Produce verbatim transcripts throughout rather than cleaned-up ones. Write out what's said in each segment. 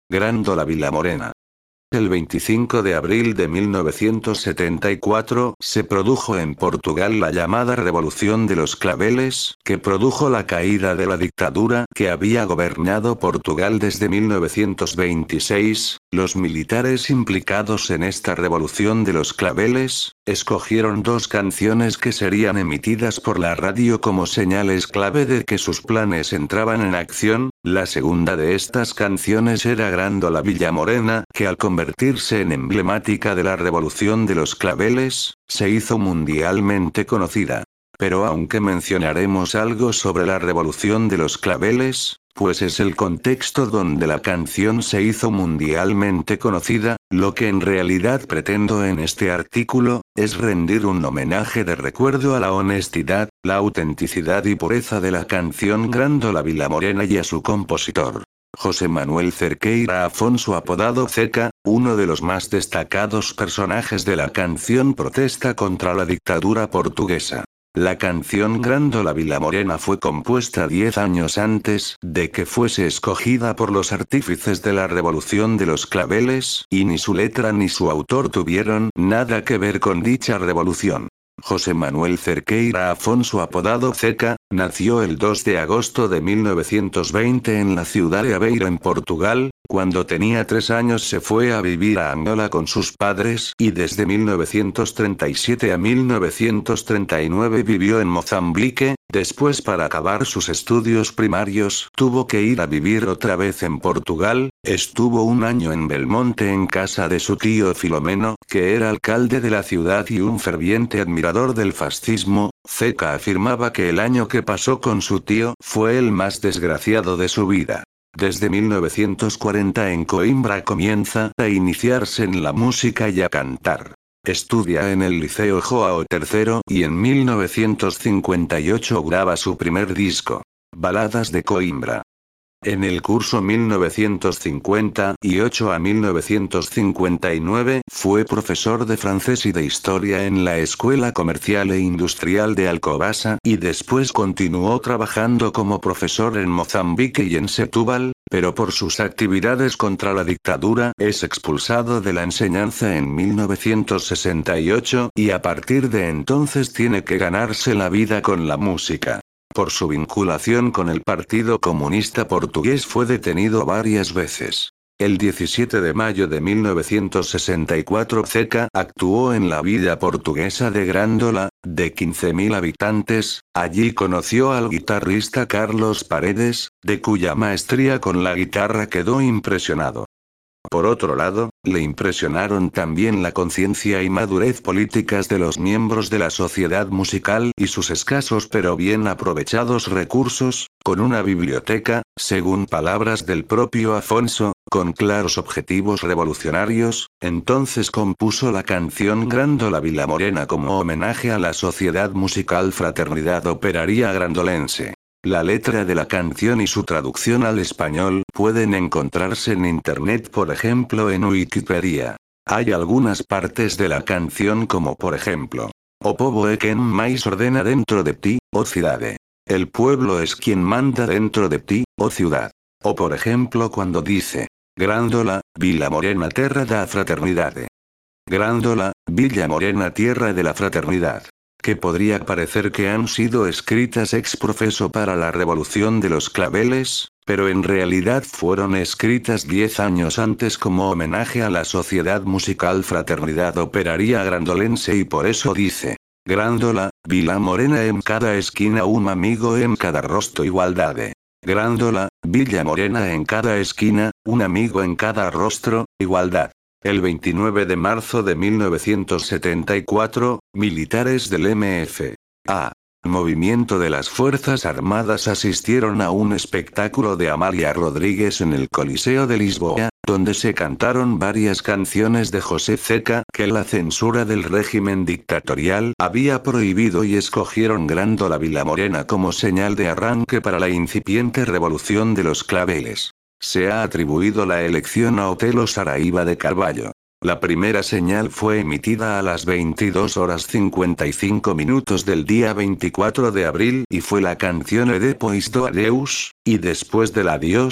Grándola Vilamorena. El veinticinco de abril de mil novecientos setenta y cuatro se produjo en Portugal la llamada Revolución de los Claveles, que produjo la caída de la dictadura que había gobernado Portugal desde mil novecientos veintiséis. Los militares implicados en esta Revolución de los Claveles escogieron dos canciones que serían emitidas por la radio como señales clave de que sus planes entraban en acción. La segunda de estas canciones era Grándola Vilamorena, que al convertirse en emblemática de la Revolución de los Claveles, se hizo mundialmente conocida. Pero aunque mencionaremos algo sobre la Revolución de los Claveles, pues es el contexto donde la canción se hizo mundialmente conocida, lo que en realidad pretendo en este artículo, es rendir un homenaje de recuerdo a la honestidad, la autenticidad y pureza de la canción Grándola Vilamorena y a su compositor, José Manuel Cerqueira Afonso apodado Ceca, uno de los más destacados personajes de la canción protesta contra la dictadura portuguesa. La canción Grándola Vilamorena fue compuesta diez años antes de que fuese escogida por los artífices de la Revolución de los Claveles, y ni su letra ni su autor tuvieron nada que ver con dicha revolución. José Manuel Cerqueira Afonso apodado Ceca, nació el dos de agosto de mil novecientos veinte en la ciudad de Aveiro en Portugal. Cuando tenía tres años se fue a vivir a Angola con sus padres y desde mil novecientos treinta y siete a mil novecientos treinta y nueve vivió en Mozambique. Después, para acabar sus estudios primarios, tuvo que ir a vivir otra vez en Portugal. Estuvo un año en Belmonte en casa de su tío Filomeno, que era alcalde de la ciudad y un ferviente admirador del fascismo. Ceca afirmaba que el año que pasó con su tío fue el más desgraciado de su vida. Desde mil novecientos cuarenta en Coimbra comienza a iniciarse en la música y a cantar. Estudia en el Liceo João tercero y en mil novecientos cincuenta y ocho graba su primer disco, Baladas de Coimbra. En el curso mil novecientos cincuenta y ocho a mil novecientos cincuenta y nueve fue profesor de francés y de historia en la Escuela Comercial e Industrial de Alcobaça y después continuó trabajando como profesor en Mozambique y en Setúbal, pero por sus actividades contra la dictadura es expulsado de la enseñanza en mil novecientos sesenta y ocho y a partir de entonces tiene que ganarse la vida con la música. Por su vinculación con el Partido Comunista Portugués fue detenido varias veces. El diecisiete de mayo de mil novecientos sesenta y cuatro Ceca actuó en la villa portuguesa de Grándola, de quince mil habitantes. Allí conoció al guitarrista Carlos Paredes, de cuya maestría con la guitarra quedó impresionado. Por otro lado, le impresionaron también la conciencia y madurez políticas de los miembros de la sociedad musical y sus escasos pero bien aprovechados recursos, con una biblioteca, según palabras del propio Afonso, con claros objetivos revolucionarios. Entonces compuso la canción Grándola Vilamorena como homenaje a la sociedad musical Fraternidad Operaria Grandolense. La letra de la canción y su traducción al español pueden encontrarse en internet, por ejemplo en Wikipedia. Hay algunas partes de la canción como por ejemplo: O povo é quen máis ordena dentro de ti, oh cidade. El pueblo es quien manda dentro de ti, oh ciudad. O por ejemplo cuando dice: Grándola, Vilamorena terra da fraternidade. Grándola, Vilamorena tierra de la fraternidad. Que podría parecer que han sido escritas ex profeso para la Revolución de los Claveles, pero en realidad fueron escritas diez años antes como homenaje a la sociedad musical Fraternidad Operaria Grandolense y por eso dice: Grándola, Vilamorena en cada esquina un amigo en cada rostro igualdade. Grándola, Vilamorena en cada esquina, un amigo en cada rostro, igualdad. El veintinueve de marzo de mil novecientos setenta y cuatro, militares del M F A Movimiento de las Fuerzas Armadas asistieron a un espectáculo de Amália Rodríguez en el Coliseo de Lisboa, donde se cantaron varias canciones de José Ceca que la censura del régimen dictatorial había prohibido y escogieron Grándola Vilamorena como señal de arranque para la incipiente Revolución de los Claveles. Se ha atribuido la elección a Otelo Saraiva de Carvalho. La primera señal fue emitida a las veintidós horas cincuenta y cinco minutos del día veinticuatro de abril y fue la canción E Depois do Adeus, y después del adiós,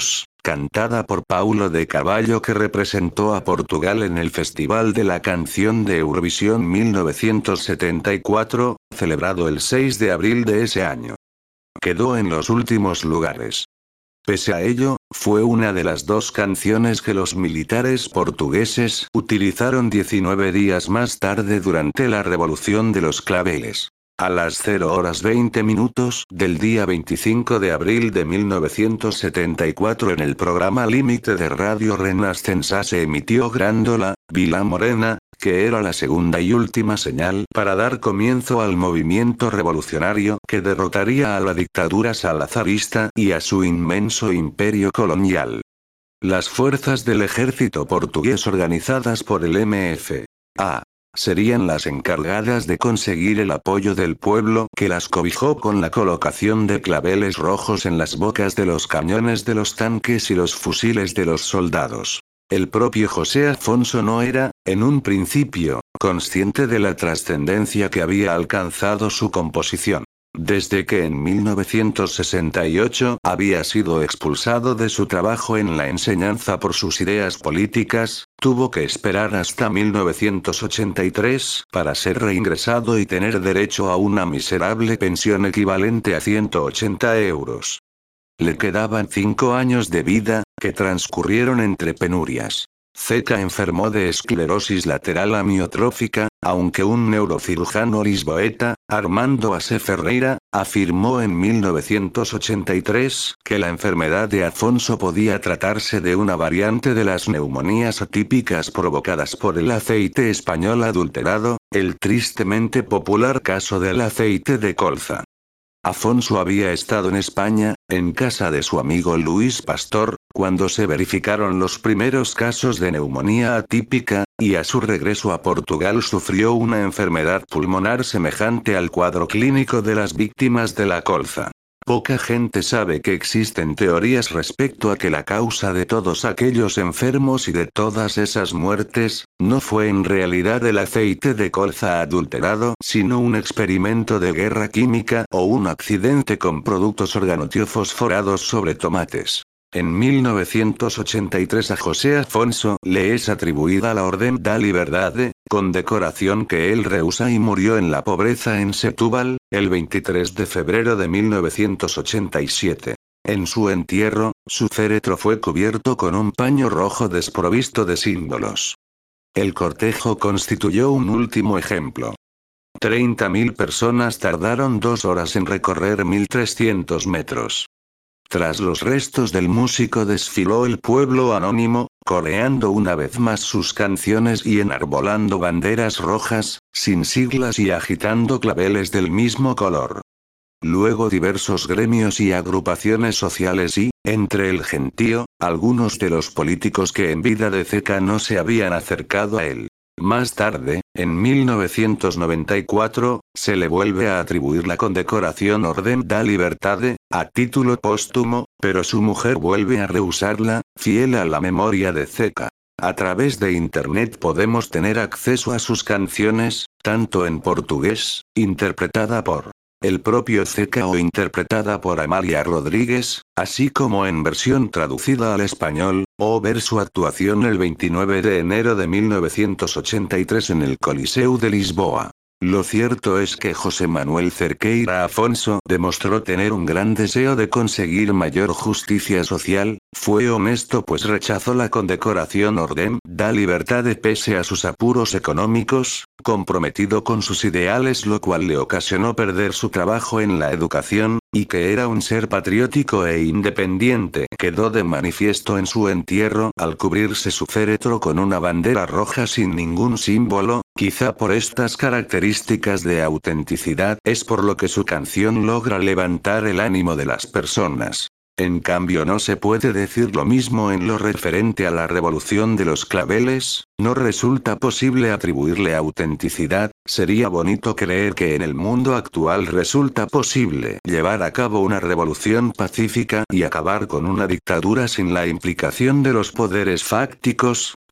cantada por Paulo de Carvalho, que representó a Portugal en el Festival de la Canción de Eurovisión mil novecientos setenta y cuatro, celebrado el seis de abril de ese año. Quedó en los últimos lugares. Pese a ello, fue una de las dos canciones que los militares portugueses utilizaron diecinueve días más tarde durante la Revolución de los Claveles. A las cero horas veinte minutos del día veinticinco de abril de mil novecientos setenta y cuatro, en el programa Límite de Radio Renascença se emitió Grândola, Vila Morena, que era la segunda y última señal para dar comienzo al movimiento revolucionario que derrotaría a la dictadura salazarista y a su inmenso imperio colonial. Las fuerzas del ejército portugués, organizadas por el M F A, serían las encargadas de conseguir el apoyo del pueblo, que las cobijó con la colocación de claveles rojos en las bocas de los cañones de los tanques y los fusiles de los soldados. El propio José Afonso no era, en un principio, consciente de la trascendencia que había alcanzado su composición. Desde que en mil novecientos sesenta y ocho había sido expulsado de su trabajo en la enseñanza por sus ideas políticas, tuvo que esperar hasta mil novecientos ochenta y tres para ser reingresado y tener derecho a una miserable pensión equivalente a ciento ochenta euros. Le quedaban cinco años de vida, que transcurrieron entre penurias. Zeca enfermó de esclerosis lateral amiotrófica, aunque un neurocirujano lisboeta, Armando Ase Ferreira, afirmó en mil novecientos ochenta y tres que la enfermedad de Afonso podía tratarse de una variante de las neumonías atípicas provocadas por el aceite español adulterado, el tristemente popular caso del aceite de colza. Afonso había estado en España, en casa de su amigo Luis Pastor, cuando se verificaron los primeros casos de neumonía atípica, y a su regreso a Portugal sufrió una enfermedad pulmonar semejante al cuadro clínico de las víctimas de la colza. Poca gente sabe que existen teorías respecto a que la causa de todos aquellos enfermos y de todas esas muertes, no fue en realidad el aceite de colza adulterado, sino un experimento de guerra química o un accidente con productos organothiofosforados sobre tomates. En mil novecientos ochenta y tres a José Afonso le es atribuida la Orden da Liberdade, condecoración que él rehúsa, y murió en la pobreza en Setúbal, el veintitrés de febrero de mil novecientos ochenta y siete. En su entierro, su féretro fue cubierto con un paño rojo desprovisto de símbolos. El cortejo constituyó un último ejemplo. treinta mil personas tardaron dos horas en recorrer mil trescientos metros. Tras los restos del músico desfiló el pueblo anónimo, coreando una vez más sus canciones y enarbolando banderas rojas, sin siglas, y agitando claveles del mismo color. Luego diversos gremios y agrupaciones sociales y, entre el gentío, algunos de los políticos que en vida de Zeca no se habían acercado a él. Más tarde, en mil novecientos noventa y cuatro, se le vuelve a atribuir la condecoración Orden da Liberdade, a título póstumo, pero su mujer vuelve a rehusarla, fiel a la memoria de Zeca. A través de Internet podemos tener acceso a sus canciones, tanto en portugués, interpretada por el propio Zeca o interpretada por Amália Rodríguez, así como en versión traducida al español, o ver su actuación el veintinueve de enero de mil novecientos ochenta y tres en el Coliseu de Lisboa. Lo cierto es que José Manuel Cerqueira Afonso demostró tener un gran deseo de conseguir mayor justicia social, fue honesto pues rechazó la condecoración Orden da Liberdade pese a sus apuros económicos, comprometido con sus ideales, lo cual le ocasionó perder su trabajo en la educación, y que era un ser patriótico e independiente. Quedó de manifiesto en su entierro al cubrirse su féretro con una bandera roja sin ningún símbolo. Quizá por estas características de autenticidad es por lo que su canción logra levantar el ánimo de las personas. En cambio no se puede decir lo mismo en lo referente a la revolución de los claveles, no resulta posible atribuirle autenticidad. Sería bonito creer que en el mundo actual resulta posible llevar a cabo una revolución pacífica y acabar con una dictadura sin la implicación de los poderes fácticos,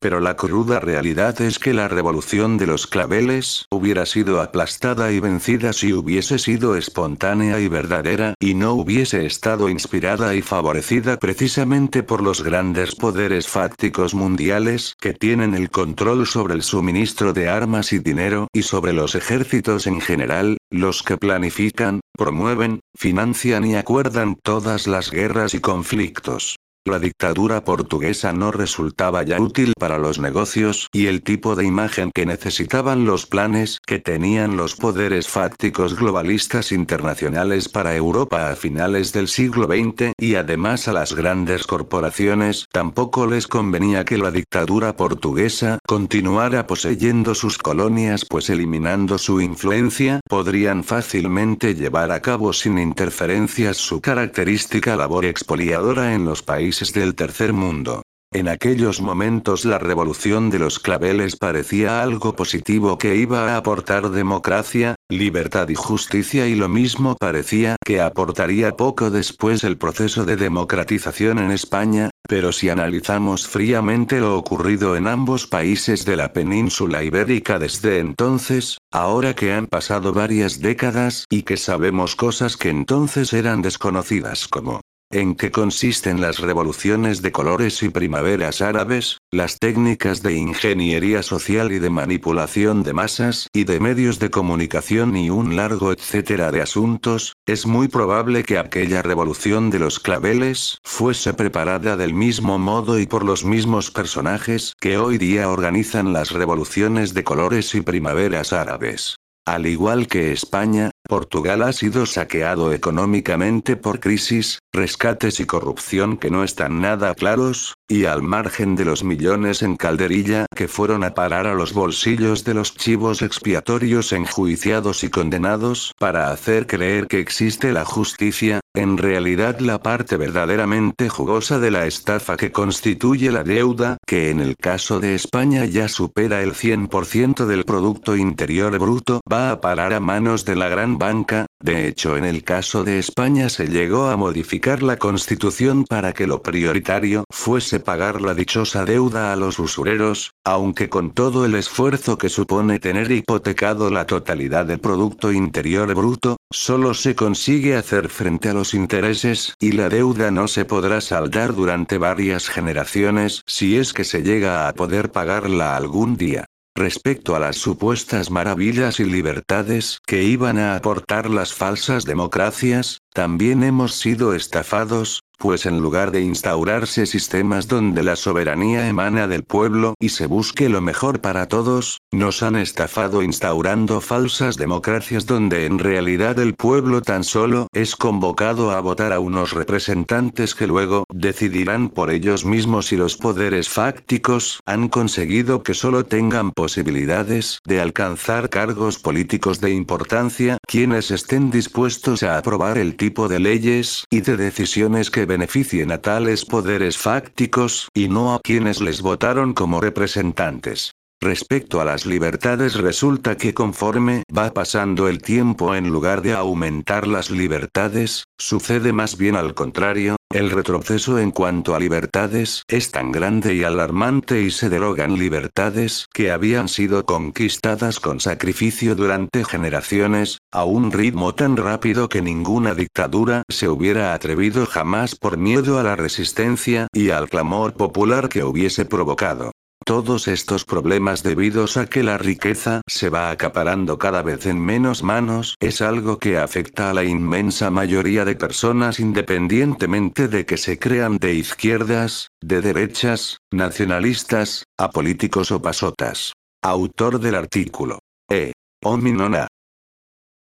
Pero la cruda realidad es que la revolución de los claveles hubiera sido aplastada y vencida si hubiese sido espontánea y verdadera, y no hubiese estado inspirada y favorecida precisamente por los grandes poderes fácticos mundiales que tienen el control sobre el suministro de armas y dinero, y sobre los ejércitos en general, los que planifican, promueven, financian y acuerdan todas las guerras y conflictos. La dictadura portuguesa no resultaba ya útil para los negocios y el tipo de imagen que necesitaban los planes que tenían los poderes fácticos globalistas internacionales para Europa a finales del siglo veinte, y además a las grandes corporaciones tampoco les convenía que la dictadura portuguesa continuara poseyendo sus colonias, pues eliminando su influencia podrían fácilmente llevar a cabo sin interferencias su característica labor expoliadora en los países del tercer mundo. En aquellos momentos la revolución de los claveles parecía algo positivo que iba a aportar democracia, libertad y justicia, y lo mismo parecía que aportaría poco después el proceso de democratización en España, pero si analizamos fríamente lo ocurrido en ambos países de la península ibérica desde entonces, ahora que han pasado varias décadas y que sabemos cosas que entonces eran desconocidas, como ¿en qué consisten las revoluciones de colores y primaveras árabes, las técnicas de ingeniería social y de manipulación de masas y de medios de comunicación y un largo etcétera de asuntos? Es muy probable que aquella revolución de los claveles fuese preparada del mismo modo y por los mismos personajes que hoy día organizan las revoluciones de colores y primaveras árabes. Al igual que España, Portugal ha sido saqueado económicamente por crisis, rescates y corrupción que no están nada claros, y al margen de los millones en calderilla que fueron a parar a los bolsillos de los chivos expiatorios enjuiciados y condenados para hacer creer que existe la justicia, en realidad la parte verdaderamente jugosa de la estafa que constituye la deuda, que en el caso de España ya supera el cien por ciento del Producto Interior Bruto, va a parar a manos de la gran banca. De hecho, en el caso de España se llegó a modificar la Constitución para que lo prioritario fuese pagar la dichosa deuda a los usureros, aunque con todo el esfuerzo que supone tener hipotecado la totalidad del Producto Interior Bruto, solo se consigue hacer frente a los intereses, y la deuda no se podrá saldar durante varias generaciones, si es que se llega a poder pagarla algún día. Respecto a las supuestas maravillas y libertades que iban a aportar las falsas democracias, también hemos sido estafados, pues en lugar de instaurarse sistemas donde la soberanía emana del pueblo y se busque lo mejor para todos, nos han estafado instaurando falsas democracias donde en realidad el pueblo tan solo es convocado a votar a unos representantes que luego decidirán por ellos mismos, y los poderes fácticos han conseguido que solo tengan posibilidades de alcanzar cargos políticos de importancia quienes estén dispuestos a aprobar el tipo de leyes y de decisiones que beneficien a tales poderes fácticos, y no a quienes les votaron como representantes. Respecto a las libertades, resulta que conforme va pasando el tiempo, en lugar de aumentar las libertades, sucede más bien al contrario. El retroceso en cuanto a libertades es tan grande y alarmante, y se derogan libertades que habían sido conquistadas con sacrificio durante generaciones, a un ritmo tan rápido que ninguna dictadura se hubiera atrevido jamás por miedo a la resistencia y al clamor popular que hubiese provocado. Todos estos problemas, debidos a que la riqueza se va acaparando cada vez en menos manos, es algo que afecta a la inmensa mayoría de personas, independientemente de que se crean de izquierdas, de derechas, nacionalistas, apolíticos o pasotas. Autor del artículo. E. Ominona.